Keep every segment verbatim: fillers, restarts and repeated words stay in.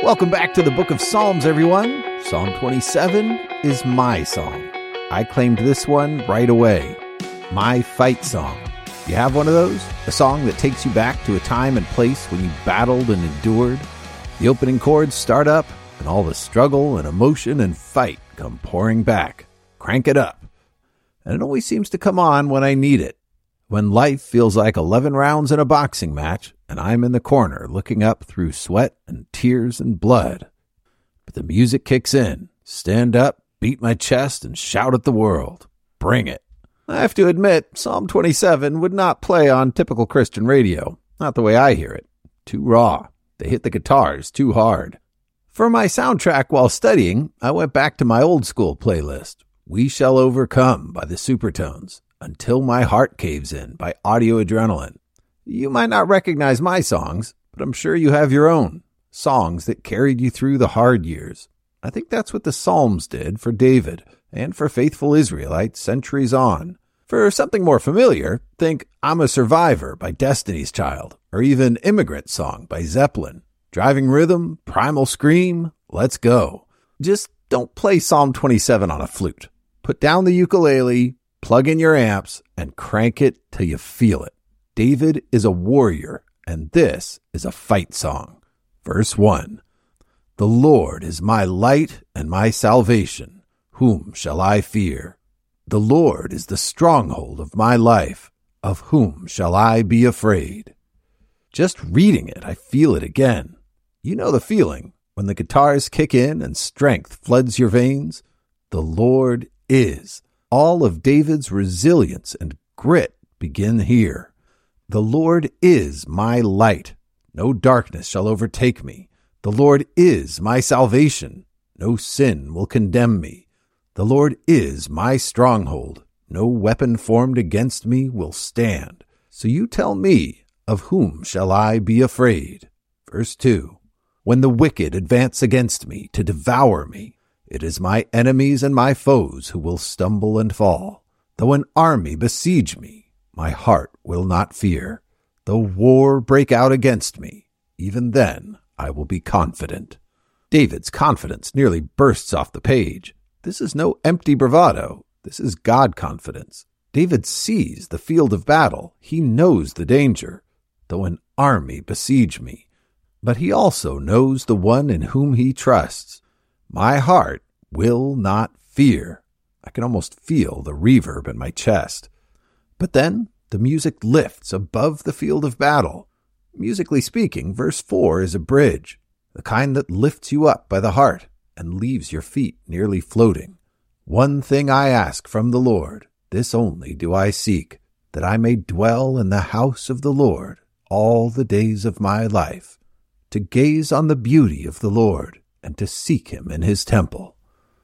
Welcome back to the Book of Psalms, everyone. Psalm twenty-seven is my song. I claimed this one right away. My fight song. You have one of those? A song that takes you back to a time and place when you battled and endured? The opening chords start up, and all the struggle and emotion and fight come pouring back. Crank it up. And it always seems to come on when I need it. When life feels like eleven rounds in a boxing match, and I'm in the corner looking up through sweat and tears and blood. But the music kicks in. Stand up, beat my chest, and shout at the world. Bring it. I have to admit, Psalm twenty-seven would not play on typical Christian radio. Not the way I hear it. Too raw. They hit the guitars too hard. For my soundtrack while studying, I went back to my old school playlist. We Shall Overcome by the Supertones. Until My Heart Caves In by Audio Adrenaline. You might not recognize my songs, but I'm sure you have your own. Songs that carried you through the hard years. I think that's what the Psalms did for David and for faithful Israelites centuries on. For something more familiar, think I'm a Survivor by Destiny's Child, or even Immigrant Song by Zeppelin. Driving Rhythm, Primal Scream, let's go. Just don't play Psalm twenty-seven on a flute. Put down the ukulele, plug in your amps, and crank it till you feel it. David is a warrior, and this is a fight song. Verse one. The Lord is my light and my salvation. Whom shall I fear? The Lord is the stronghold of my life. Of whom shall I be afraid? Just reading it, I feel it again. You know the feeling when the guitars kick in and strength floods your veins. The Lord is. All of David's resilience and grit begin here. The Lord is my light. No darkness shall overtake me. The Lord is my salvation. No sin will condemn me. The Lord is my stronghold. No weapon formed against me will stand. So you tell me, of whom shall I be afraid? Verse two. When the wicked advance against me to devour me, it is my enemies and my foes who will stumble and fall. Though an army besiege me, my heart will not fear. Though war break out against me, even then I will be confident. David's confidence nearly bursts off the page. This is no empty bravado. This is God confidence. David sees the field of battle. He knows the danger. Though an army besiege me. But he also knows the one in whom he trusts. My heart will not fear. I can almost feel the reverb in my chest. But then the music lifts above the field of battle. Musically speaking, verse four is a bridge, the kind that lifts you up by the heart and leaves your feet nearly floating. One thing I ask from the Lord, this only do I seek, that I may dwell in the house of the Lord all the days of my life, to gaze on the beauty of the Lord and to seek him in his temple.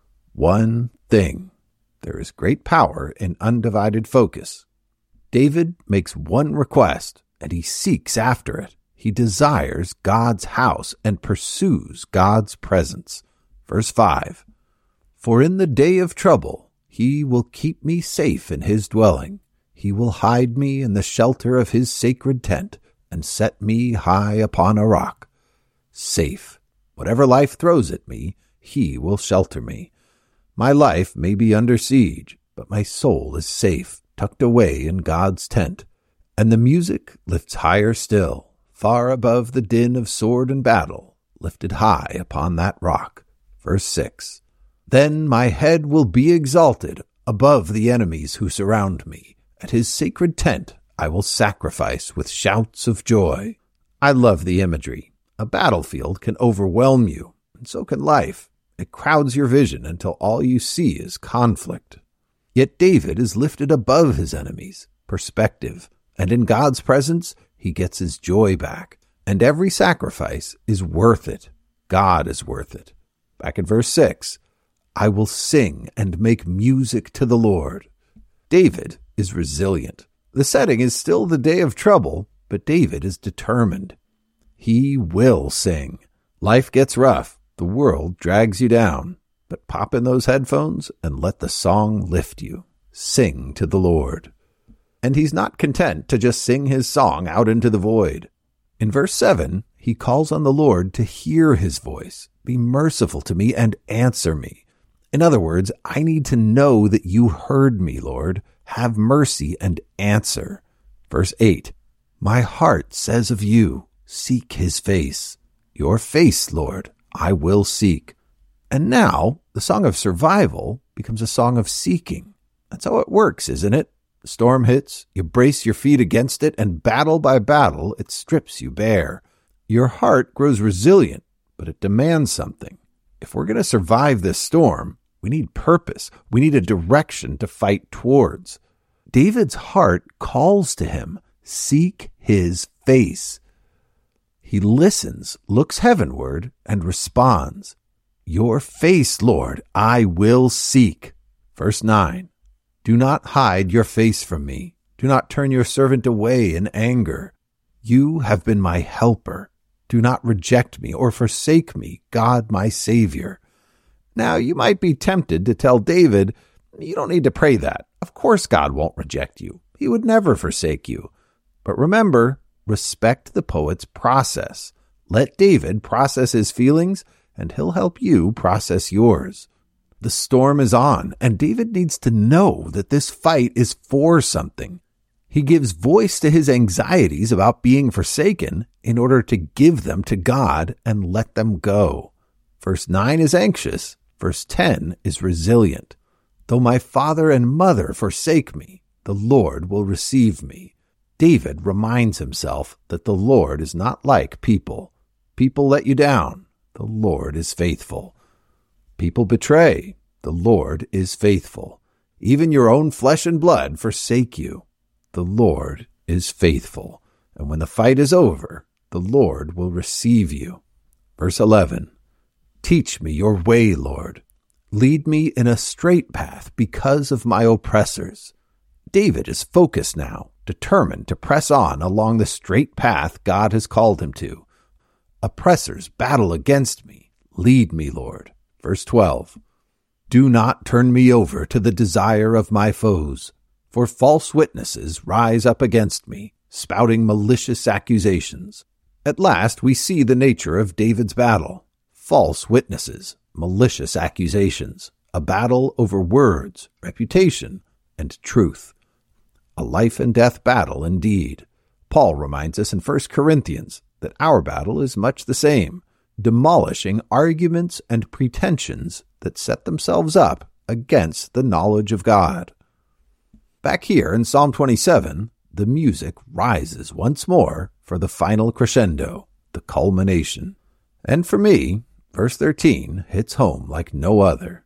One thing. There is great power in undivided focus. David makes one request, and he seeks after it. He desires God's house and pursues God's presence. Verse five. For in the day of trouble, he will keep me safe in his dwelling. He will hide me in the shelter of his sacred tent and set me high upon a rock. Safe. Whatever life throws at me, he will shelter me. My life may be under siege, but my soul is safe, tucked away in God's tent. And the music lifts higher still, far above the din of sword and battle, lifted high upon that rock. Verse six. Then my head will be exalted above the enemies who surround me. At his sacred tent I will sacrifice with shouts of joy. I love the imagery. A battlefield can overwhelm you, and so can life. It crowds your vision until all you see is conflict. Yet David is lifted above his enemies, perspective, and in God's presence he gets his joy back. And every sacrifice is worth it. God is worth it. Back in verse six, I will sing and make music to the Lord. David is resilient. The setting is still the day of trouble, but David is determined. He will sing. Life gets rough. The world drags you down. But pop in those headphones and let the song lift you. Sing to the Lord. And he's not content to just sing his song out into the void. In verse seven, He calls on the Lord to hear his voice. Be merciful to me and answer me. In other words, I need to know that you heard me, Lord. Have mercy and answer. Verse eight, my heart says of you, seek his face. Your face, Lord, I will seek. And now the song of survival becomes a song of seeking. That's how it works, isn't it? The storm hits, you brace your feet against it, and battle by battle, it strips you bare. Your heart grows resilient, but it demands something. If we're going to survive this storm, we need purpose. We need a direction to fight towards. David's heart calls to him, seek his face. He listens, looks heavenward, and responds, your face, Lord, I will seek. Verse nine, do not hide your face from me. Do not turn your servant away in anger. You have been my helper. Do not reject me or forsake me, God my Savior. Now, you might be tempted to tell David, you don't need to pray that. Of course God won't reject you. He would never forsake you. But remember, respect the poet's process. Let David process his feelings, and he'll help you process yours. The storm is on, and David needs to know that this fight is for something. He gives voice to his anxieties about being forsaken in order to give them to God and let them go. Verse nine is anxious. Verse ten is resilient. Though my father and mother forsake me, the Lord will receive me. David reminds himself that the Lord is not like people. People let you down. The Lord is faithful. People betray. The Lord is faithful. Even your own flesh and blood forsake you. The Lord is faithful. And when the fight is over, the Lord will receive you. Verse eleven, teach me your way, Lord. Lead me in a straight path because of my oppressors. David is focused now, determined to press on along the straight path God has called him to. Oppressors battle against me. Lead me, Lord. Verse twelve, do not turn me over to the desire of my foes, for false witnesses rise up against me, spouting malicious accusations. At last we see the nature of David's battle. False witnesses, malicious accusations, a battle over words, reputation, and truth. A life and death battle indeed. Paul reminds us in First Corinthians that our battle is much the same, demolishing arguments and pretensions that set themselves up against the knowledge of God. Back here in Psalm twenty-seven, the music rises once more for the final crescendo, the culmination. And for me, verse thirteen hits home like no other.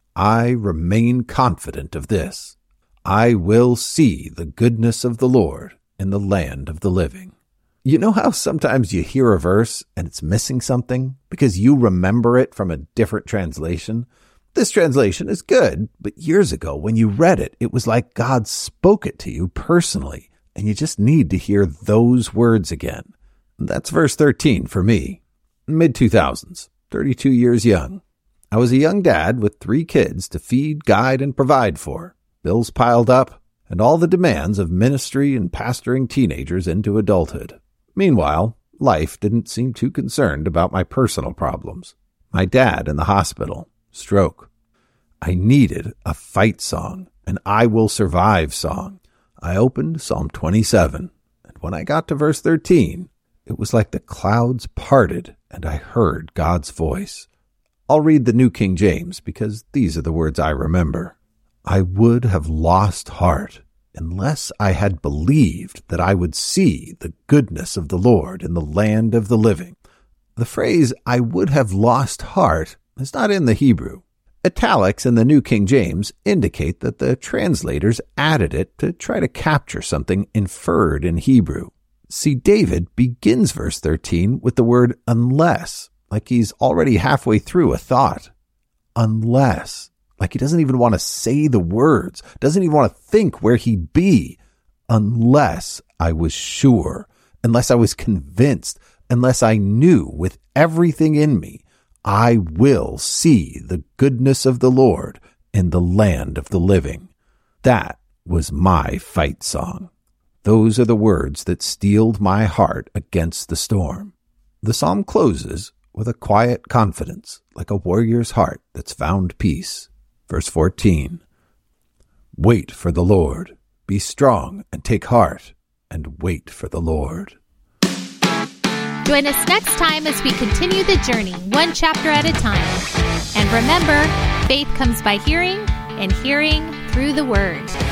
I remain confident of this. I will see the goodness of the Lord in the land of the living. You know how sometimes you hear a verse and it's missing something because you remember it from a different translation? This translation is good, but years ago when you read it, it was like God spoke it to you personally, and you just need to hear those words again. That's verse thirteen for me. mid two thousands, thirty-two years young. I was a young dad with three kids to feed, guide, and provide for. Bills piled up, and all the demands of ministry and pastoring teenagers into adulthood. Meanwhile, life didn't seem too concerned about my personal problems. My dad in the hospital, stroke. I needed a fight song, an I will survive song. I opened Psalm twenty-seven, and when I got to verse thirteen, it was like the clouds parted and I heard God's voice. I'll read the New King James because these are the words I remember. I would have lost heart unless I had believed that I would see the goodness of the Lord in the land of the living. The phrase, I would have lost heart, is not in the Hebrew. Italics in the New King James indicate that the translators added it to try to capture something inferred in Hebrew. See, David begins verse thirteen with the word unless, like he's already halfway through a thought. Unless, like he doesn't even want to say the words, doesn't even want to think where he'd be. Unless I was sure, unless I was convinced, unless I knew with everything in me, I will see the goodness of the Lord in the land of the living. That was my fight song. Those are the words that steeled my heart against the storm. The psalm closes with a quiet confidence, like a warrior's heart that's found peace. Verse fourteen, wait for the Lord. Be strong and take heart, and wait for the Lord. Join us next time as we continue the journey, one chapter at a time. And remember, faith comes by hearing, and hearing through the Word.